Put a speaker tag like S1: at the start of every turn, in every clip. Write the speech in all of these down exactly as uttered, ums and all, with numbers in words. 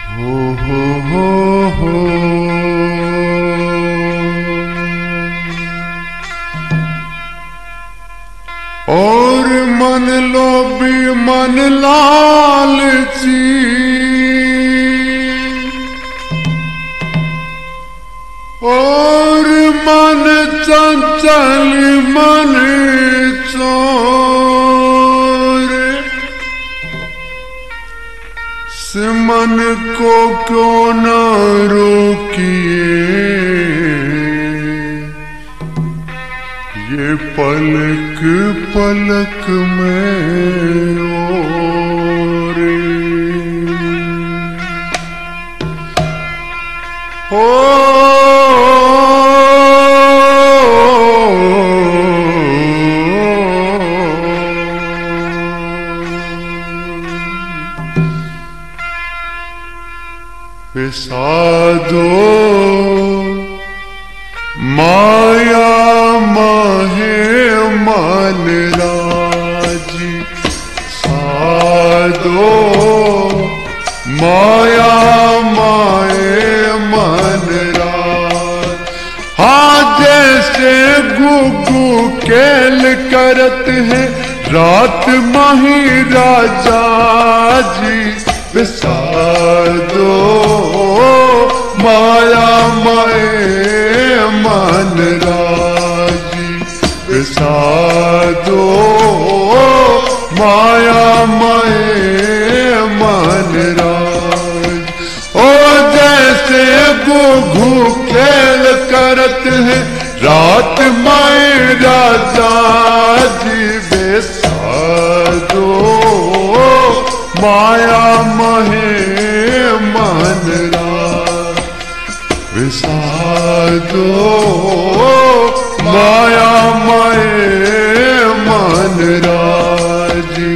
S1: हो हो हो हो और मन लोभी मन लालची और मन चंचल मन चोर से मन को क्यों न रोकिए ये पलक पलक में ओरे हो साधो माया माहे मन राजी साधो माया माहे मन राज हाँ जैसे गुगु केल करत है रात माही राजा जी साधो माया माए मन राजी साधो माया माए मन राज ओ जैसे गुगु खेल करत है रात माए राजा जी साधो माया महे मन राज साधो माया महे मन राजी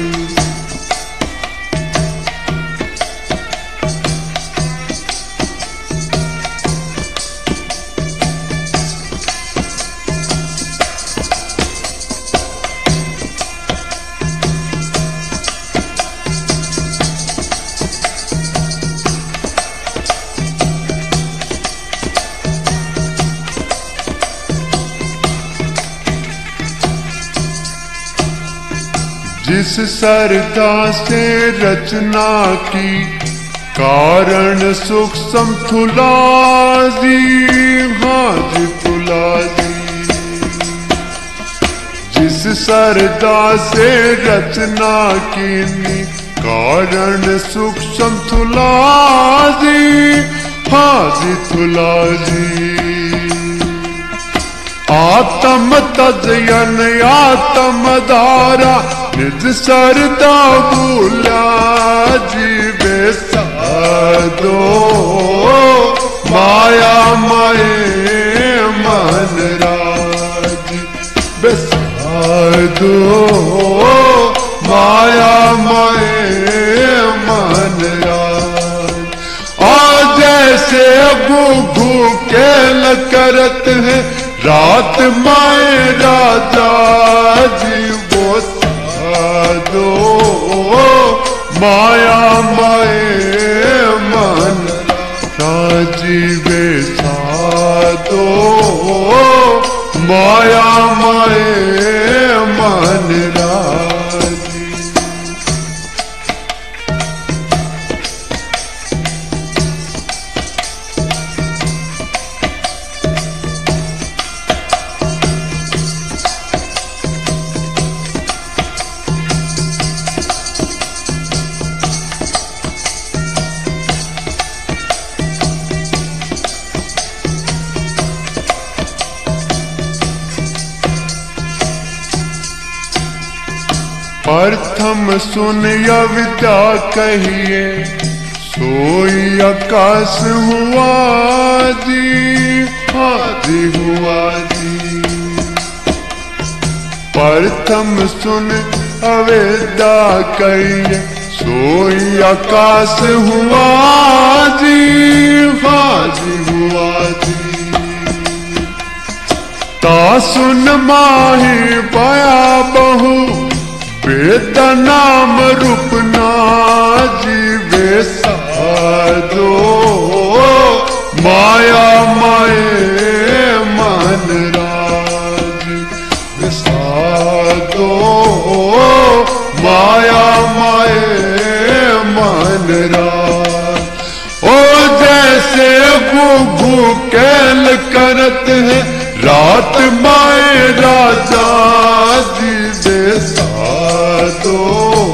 S1: जिस सरदा से रचना की कारण सूक्ष्म थुलाजी हाँ जी थुलाजी जिस सरदा से रचना की कारण सूक्ष्म थुलाजी हाँ जी थुलाजी आत्म तजयन आत्म धारा निज सरदा भूला जीवे साधो माया माए मन राजी बेसाधो माया माए मन राज आज जैसे गुगु केल करत है रात माए राजा जी वो साधो माया माए मन राजी वे साधो माया माए मन राजी प्रथम सुन या विद्या कहिए सोई आकाश हुआ जी हाजी हुआ जी प्रथम सुन अवेदा कहिए सोई आकाश हुआ जी हाजी हुआ जी ता सुन माही पाया बहु वेद नाम रूप ना जीवे सा घू कैल करत है रात माए राजा जी बेसादो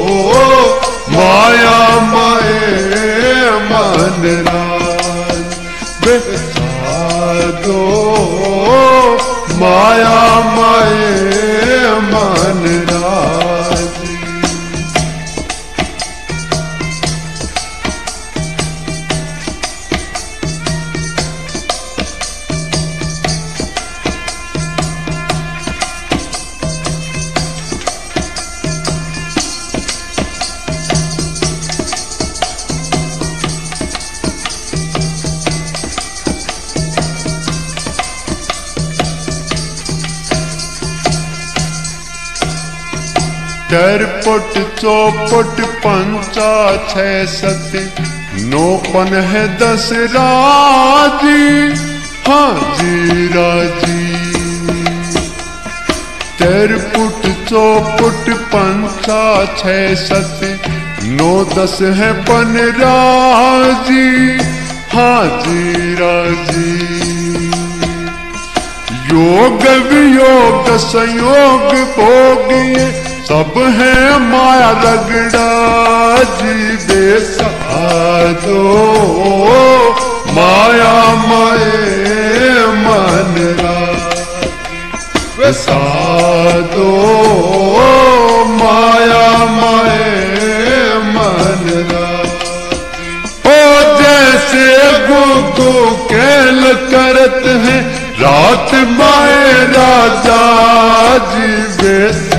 S1: माया माए मन राज बेसादो माया माए मन राज। चरपट चौपट पंचा छह सत नौपन है दस राजी हाँ जी राजी। चरपट चौपट पंचा छह सत नौ दस है पन राजी हाँ जी राजी। योग वियोग संयोग भोग ये सब है माया रगड़ा जी बेसादो माया माए मन राज बेसादो माया माए मन राज। ओ जैसे गुगु कैल करत है रात माए राजा जी बेसादो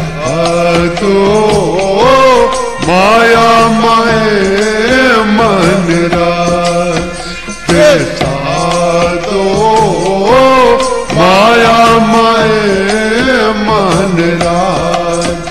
S1: माया माए मन राज बेसादो माया माए मन राज।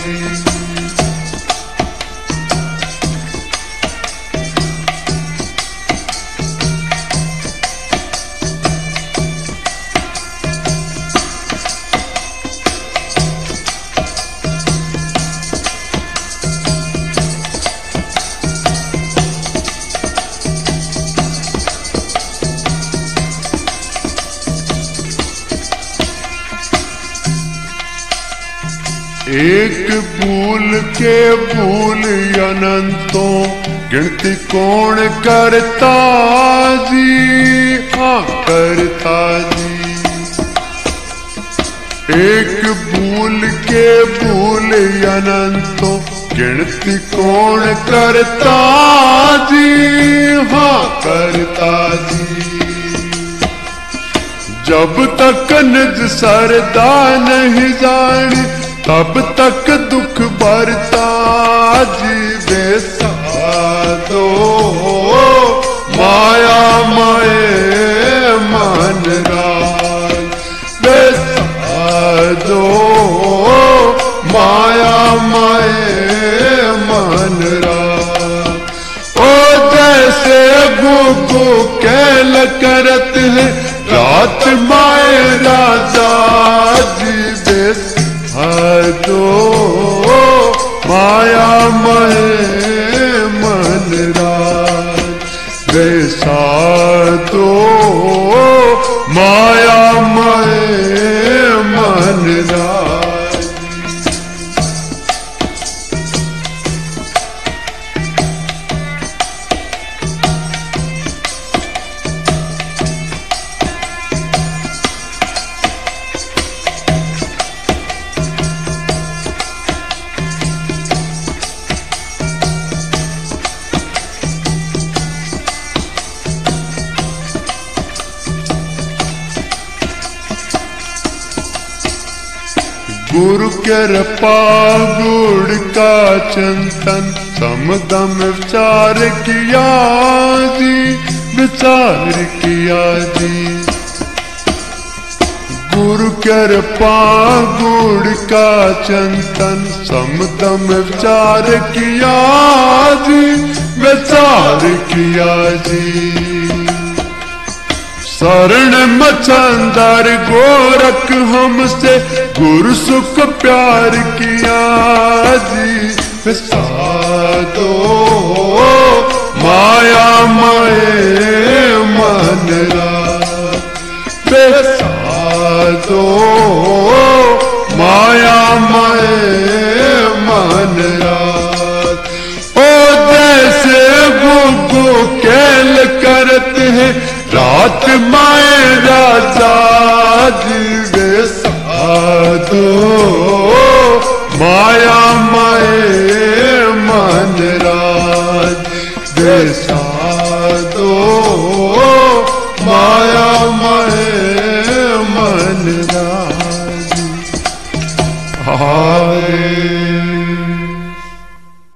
S1: एक भूल के भूल अनंतों गिनती कौन करता जी हाँ करता जी। एक भूल के भूल अनंतों गिनती कौन करता जी हाँ करता जी। जब तक निज सरदा नहीं जानी तब तक दुख भरता जी बेसादो माया माए मन राज बेसादो माया माए मन राज। ओ जैसे गुगु कैल करत है रात माए राजा जी बेसादो माया माए मन राज बेसादो माया माए मन राज। गुरु कृपा गुड़ का चिंतन समदम विचार किया जी विचार किया जी। गुरु कृपा गुड़ का चिंतन समदम विचार किया जी विचार किया जी। शरण मचंदर गोरख हमसे गुरु सुख प्यार किया जी बेसादो माया माए मन राज मन रात। ओ जैसे गुगु केल करते हैं रात माए राजा जी वे साधो माया